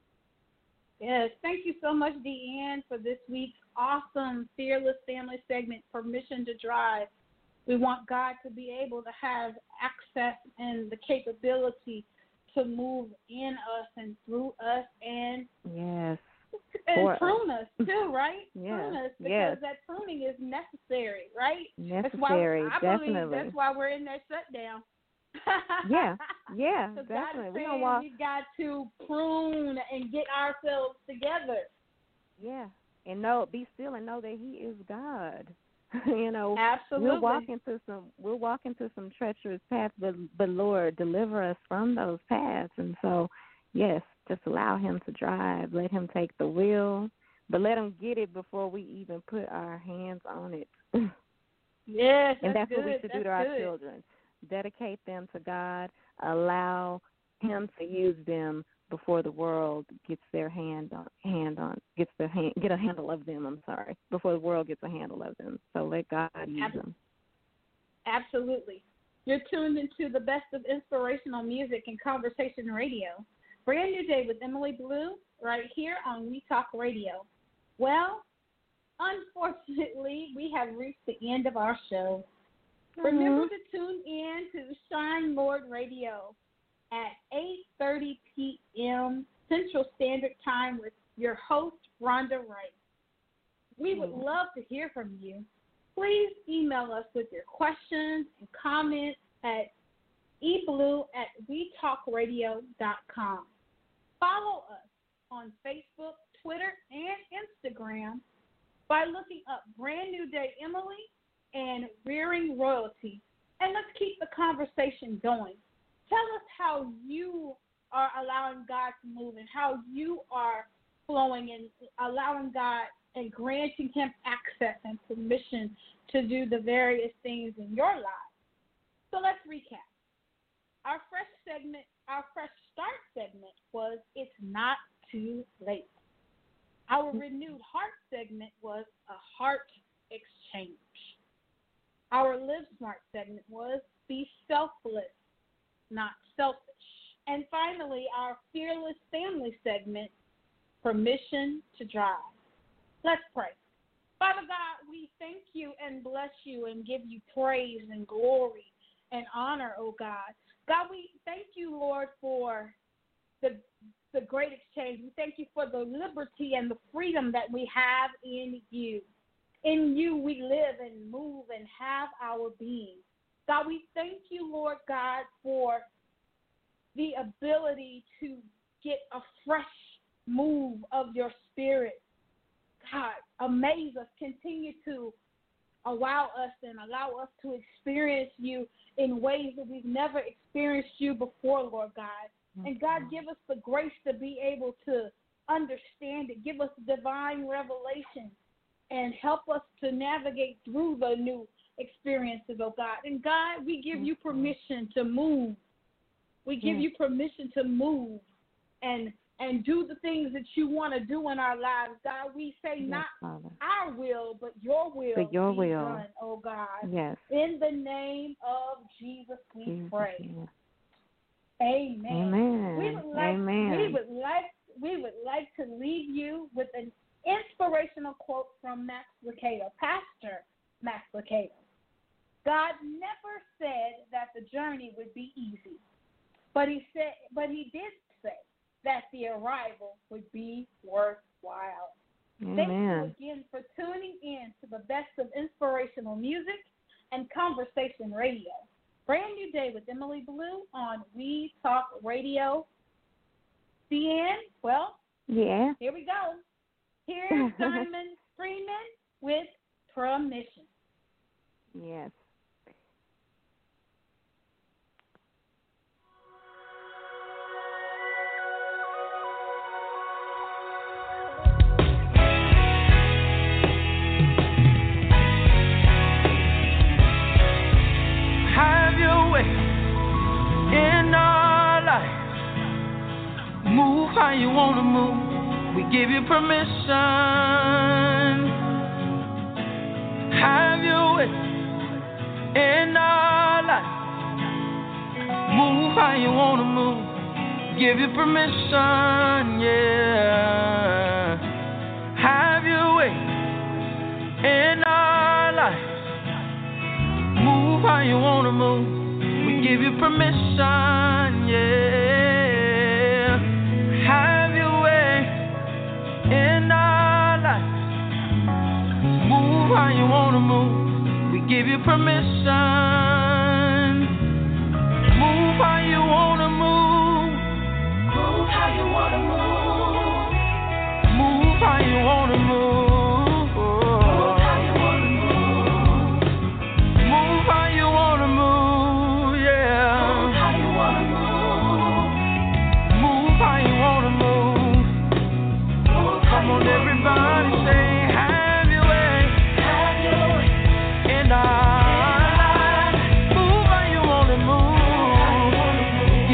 Yes, thank you so much, Deanne, for this week's awesome Fearless Family segment, Permission to Drive. We want God to be able to have access and the capability to move in us and through us, and yes, and or, prune us too, right? Yes, prune us because yes. that pruning is necessary, right? Necessary, that's why, I definitely. believe that's why we're in that shutdown. yeah, yeah, so definitely. We don't walk. We got to prune and get ourselves together. Yeah, and know, be still, and know that he is God. You know, absolutely. We're walking through some, we're walking through some treacherous paths, but, but Lord, deliver us from those paths. And so, yes, just allow him to drive. Let him take the wheel, but let him get it before we even put our hands on it. Yes, and that's, that's good. what we should that's do to our good. children. Dedicate them to God. Allow him to use them before the world gets their hand on hand on gets their hand get a handle of them. I'm sorry, before the world gets a handle of them. So let God use Absolutely. them. Absolutely. You're tuned into the best of inspirational music and conversation radio. Brand New Day with Emily Blue, right here on We Talk Radio. Well, unfortunately, we have reached the end of our show. Mm-hmm. Remember to tune in to Shine Lord Radio at eight thirty p.m. Central Standard Time with your host, Rhonda Wright. We would love to hear from you. Please email us with your questions and comments at eblue at we talk radio dot com. Follow us on Facebook, Twitter, and Instagram by looking up Brand New Day Emily and Rearing Royalty. And let's keep the conversation going. Tell us how you are allowing God to move and how you are flowing and allowing God and granting him access and permission to do the various things in your life. So let's recap. Our fresh segment, our fresh start segment was It's Not Too Late. Our renewed heart segment was A Heart Exchange. Our Live Smart segment was Be Selfless, Not Selfish. And finally, our Fearless Family segment, Permission to Drive. Let's pray. Father God, we thank you and bless you and give you praise and glory and honor, oh God. God, we thank you, Lord, for the the great exchange. We thank you for the liberty and the freedom that we have in you. In you we live and move and have our being. God, we thank you, Lord God, for the ability to get a fresh move of your spirit. God, amaze us, continue to allow us and allow us to experience you in ways that we've never experienced you before, Lord God. And God, give us the grace to be able to understand it. Give us divine revelation and help us to navigate through the new experiences, oh God. And God, we give you permission to move We give yes. you permission to move and and do the things that you want to do in our lives. God, we say yes, not Father. our will, but your will but your be will. done, oh God. Yes. In the name of Jesus, we Jesus, pray. yes. Amen. Amen. We would like, Amen. We would like, we would like to leave you with an inspirational quote from Max Lucado, Pastor Max Lucado. God never said that the journey would be easy, but he said, but he did say that the arrival would be worthwhile. Amen. Thank you again for tuning in to the best of inspirational music and conversation radio. Brand New Day with Emily Blue on We Talk Radio. Cian, well, yeah. Here we go. Here's Diamond Freeman with Permission. Yes. Move how you want to move. We give you permission. Have your way in our life. Move how you want to move. Give you permission, yeah. Have your way in our life. Move how you want to move. We give you permission, yeah. Have your way in our life. Move how you want to move. We give you permission. Move how you want to move. Move how you want to move. Move how you want to move. Move how you want to move. Move how you want to move, yeah. Move how you want to move. Move how you want to move. Come on, everybody, say, have your way. Have your way in our life. Move how you want to move.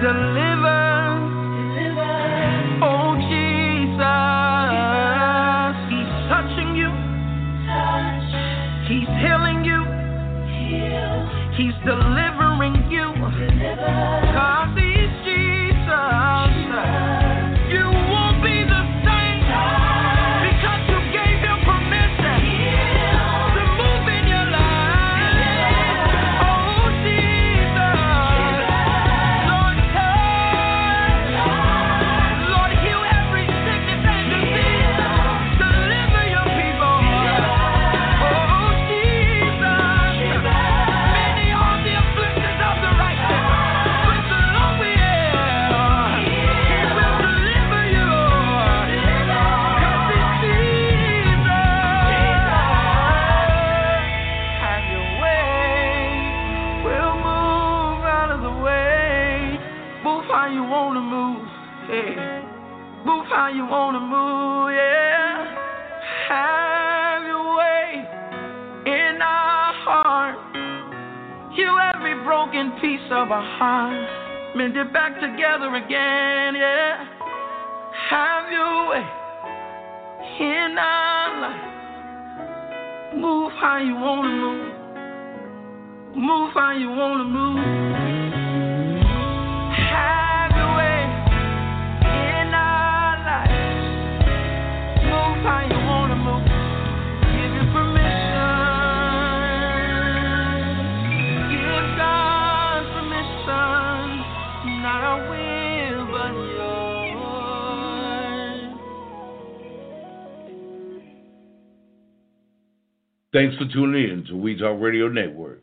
deliver. Oh, Jesus. He's touching you. He's healing you. He's delivering you. Cause he's Jesus. You won't be the same because you gave him permission to move in your life. Oh, Jesus. Lord, touch. Lord, heal every sickness and disease. Deliver your people. Oh, Jesus. Many are the afflictions of the righteous, but the Lord will. He will deliver you. Cause it's Jesus. Have your way. We'll move out of the way. Move how you wanna move. Hey. Move how you wanna move, yeah. Have your way in our heart. Heal every broken piece of our heart. Mend it back together again, yeah. Have your way in our life. Move how you wanna move. Move how you wanna move. Have your way in our life. Move how you wanna move. Give you permission. Give God permission. Not our will, but yours. Thanks for tuning in to We Talk Radio Network.